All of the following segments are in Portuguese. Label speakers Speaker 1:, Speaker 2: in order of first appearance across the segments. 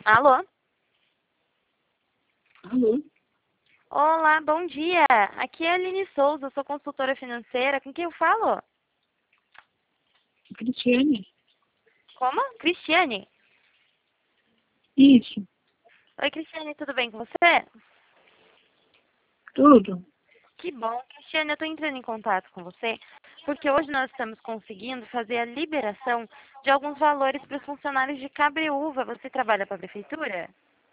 Speaker 1: Alô?
Speaker 2: Alô?
Speaker 1: Olá, bom dia. Aqui é a Aline Souza, sou consultora financeira. Com quem eu falo?
Speaker 2: Cristiane?
Speaker 1: Como? Cristiane.
Speaker 2: Isso,
Speaker 1: Oi, Cristiane, tudo bem com você?
Speaker 2: tudo.
Speaker 1: Que bom. Cristiane, eu estou entrando em contato com você porque hoje nós estamos conseguindo fazer a liberação de alguns valores para os funcionários de Cabreúva. Você trabalha para a prefeitura?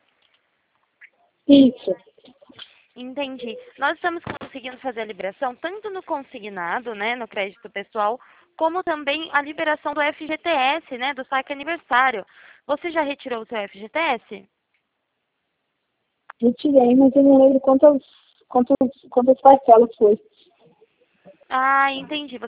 Speaker 2: Isso,
Speaker 1: Entendi. Nós estamos conseguindo fazer a liberação tanto no consignado, né, no crédito pessoal, como também a liberação do FGTS, né, do saque aniversário. Você já retirou o seu FGTS?
Speaker 2: retirei, mas eu não lembro quantas parcelas foi.
Speaker 1: Ah, entendi.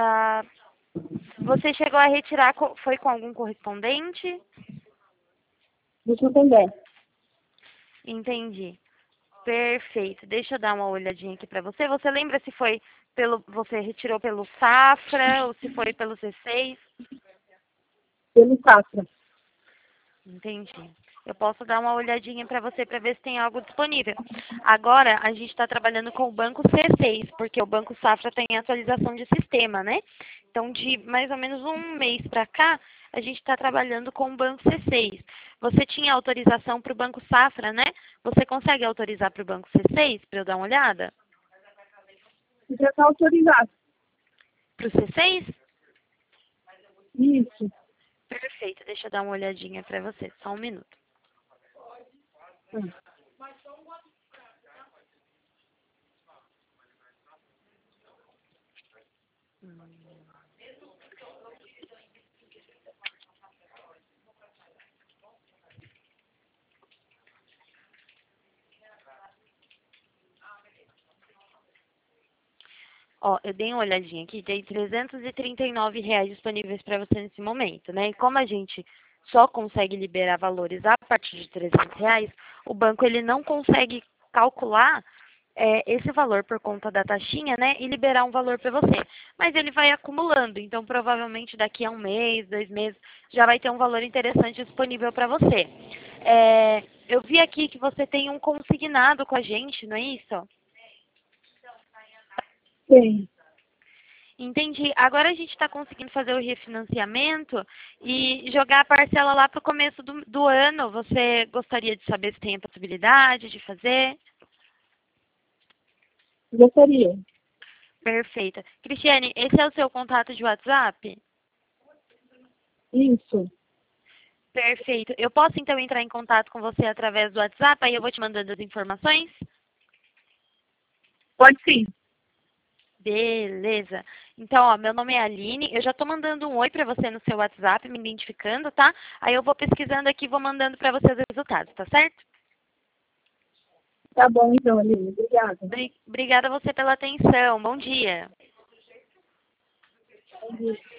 Speaker 1: Você chegou a retirar, foi com algum correspondente?
Speaker 2: Isso também.
Speaker 1: Entendi. Perfeito. Deixa eu dar uma olhadinha aqui para você. Você lembra se foi você retirou pelo Safra ou se foi pelo C6?
Speaker 2: Pelo Safra.
Speaker 1: Entendi. Eu posso dar uma olhadinha para você para ver se tem algo disponível. Agora, a gente está trabalhando com o Banco C6, porque o Banco Safra tem atualização de sistema, né? Então, de mais ou menos um mês para cá, a gente está trabalhando com o Banco C6. Você tinha autorização para o Banco Safra, né? Você consegue autorizar para o Banco C6 para eu dar uma olhada?
Speaker 2: Já está autorizado.
Speaker 1: Para o C6?
Speaker 2: Isso.
Speaker 1: Perfeito. Deixa eu dar uma olhadinha para você. Só um minuto.
Speaker 2: Hum.
Speaker 1: Ó, eu dei uma olhadinha aqui, tem R$ 339 disponíveis para você nesse momento, né? E como a gente só consegue liberar valores a partir de R$ 300, o banco ele não consegue calcular esse valor por conta da taxinha, né? E liberar um valor para você. Mas ele vai acumulando, então provavelmente daqui a um mês, 2 meses, já vai ter um valor interessante disponível para você. Eu vi aqui que você tem um consignado com a gente, não é isso?
Speaker 2: Tem.
Speaker 1: Entendi. Agora a gente está conseguindo fazer o refinanciamento e jogar a parcela lá para o começo do ano. Você gostaria de saber se tem a possibilidade de fazer?
Speaker 2: Gostaria.
Speaker 1: Perfeito. Cristiane, esse é o seu contato de WhatsApp?
Speaker 2: Isso.
Speaker 1: Perfeito. Eu posso então entrar em contato com você através do WhatsApp, aí eu vou te mandando as informações?
Speaker 2: Pode sim.
Speaker 1: Beleza. Então, ó, meu nome é Aline, eu já tô mandando um oi para você no seu WhatsApp, me identificando, tá? Aí eu vou pesquisando aqui e vou mandando para você os resultados, tá certo?
Speaker 2: Tá bom, então, Aline. Obrigada.
Speaker 1: Obrigada a você pela atenção. Bom dia.
Speaker 2: Bom dia.